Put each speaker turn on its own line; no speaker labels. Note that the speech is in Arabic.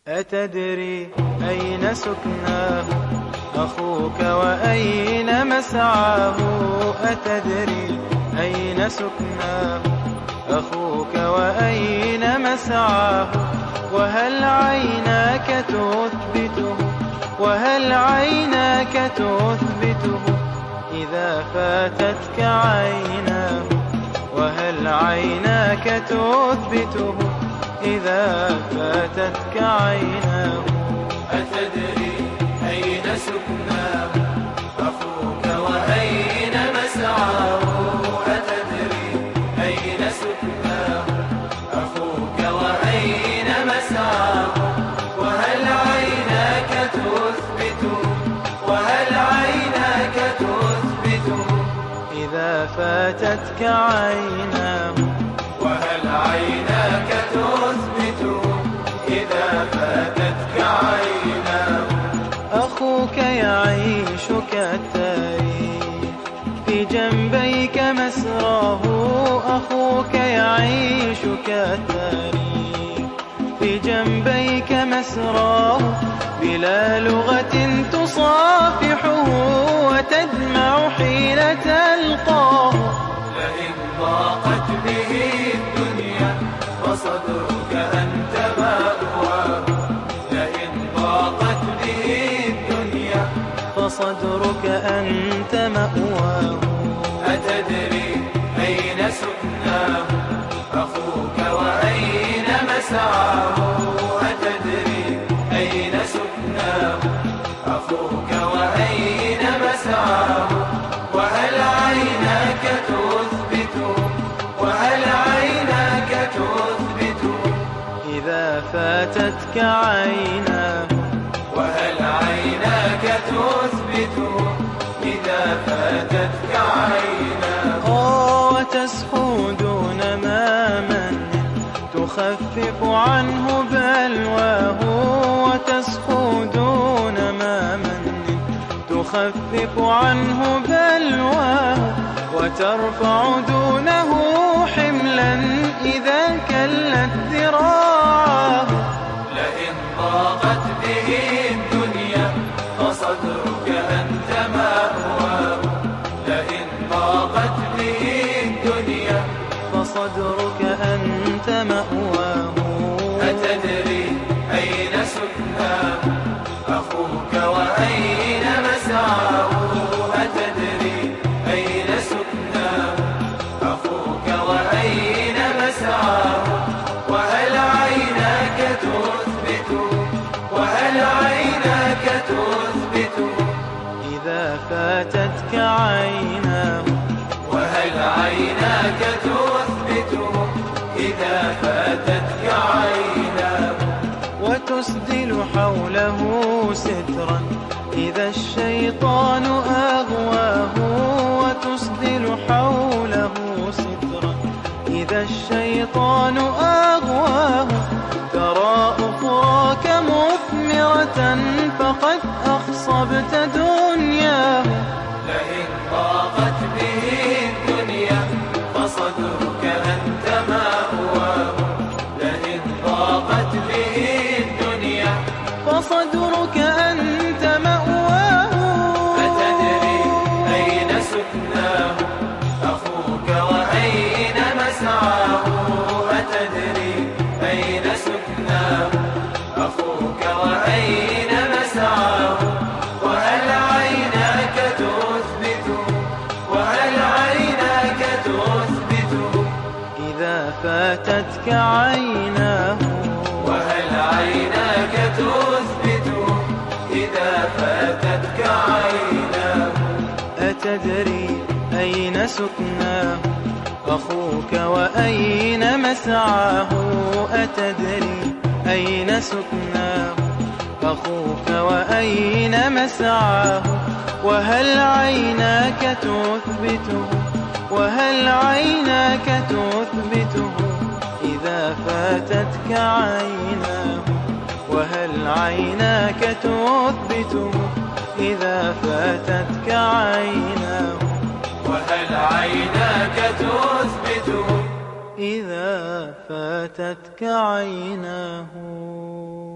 أتدري أين سكناه أخوك وأين مسعاه؟ أتدري أين سكناه أخوك وأين مسعاه؟ وهل عيناك تثبته وهل عيناك تثبته إذا فاتتك عيناه؟ وهل عيناك تثبته إذا فاتتك عيناه؟
أتدري أين سكناه أخوك وأين مسعاه؟ أتدري أين سكناه أخوك وأين مسعاه؟ وهل عيناك تثبته وهل عيناك تثبته
إذا فاتتك عيناه؟
وهل عيناك تثبته إذا فاتتك عيناه؟
أخوك يعيش كالتاريخ في جنبيك مسراه. أخوك يعيش كالتاريخ في جنبيك مسراه، بلا لغة تصافحه وتدمع حين تلقاه.
لئن ضاقت به الدنيا فصدرك أنت مأواه. لئن ضاقت به الدنيا
فصدرك أنت مأواه.
أتدري أين سكناه أخوك وأين مسعاه؟ أتدري أين سكناه أخوك وأين مسعاه؟ وهل عيناك تثبته وهل عيناك تثبته
إذا فاتتك عيناه؟
وهل عيناك تثبته إذا فاتتك عيناه؟
وتسخو دون ما من تخفف عنه بلواه. وتسخو دون ما من تخفف عنه بلواه، وترفع دونه حملا إذا كلت ذراعاه.
لئن ضاقت به الدنيا فصدرك أنت مأواه. لئن ضاقت به الدنيا
فصدرك أنت مأواه.
أتدري أين سكناه أخوك وأين مسعاه؟ أتدري أين سكناه أخوك وأين مسعاه؟ وهل عيناك تثبته وهل عيناك تثبته
إذا فاتتك عيناه؟
وهل عيناك تثبته إذا فاتتك عيناه؟
وتسدل حوله سترا إذا الشيطان أغواه. وتسدل حوله سترا إذا الشيطان أغواه. ترى أخراك مثمرة فقد أخصبت دنياه.
لئن ضاقت به الدنيا فصدرك أنت مأواه. لئن ضاقت به الدنيا
فصدرك أنت مأواه.
أتدري أين سكناه أخوك وأين مسعاه؟ أتدري أين سكناه أخوك وأين مسعاه؟ وهل عيناك تثبته وهل عيناك تثبته
إذا فاتتك عيناه؟
وهل عيناك تثبته إذا فاتتك عيناه؟
أتدري أين سكناه أخوك وأين مسعاه؟ أتدري أين سكناه أخوك وأين مسعاه؟ وهل عيناك تثبته وهل عيناك تثبته إذا فاتتك عيناه؟ وهل عيناك تثبته إذا فاتتك عيناه؟
وهل عيناك تثبته
إذا فاتتك عيناه؟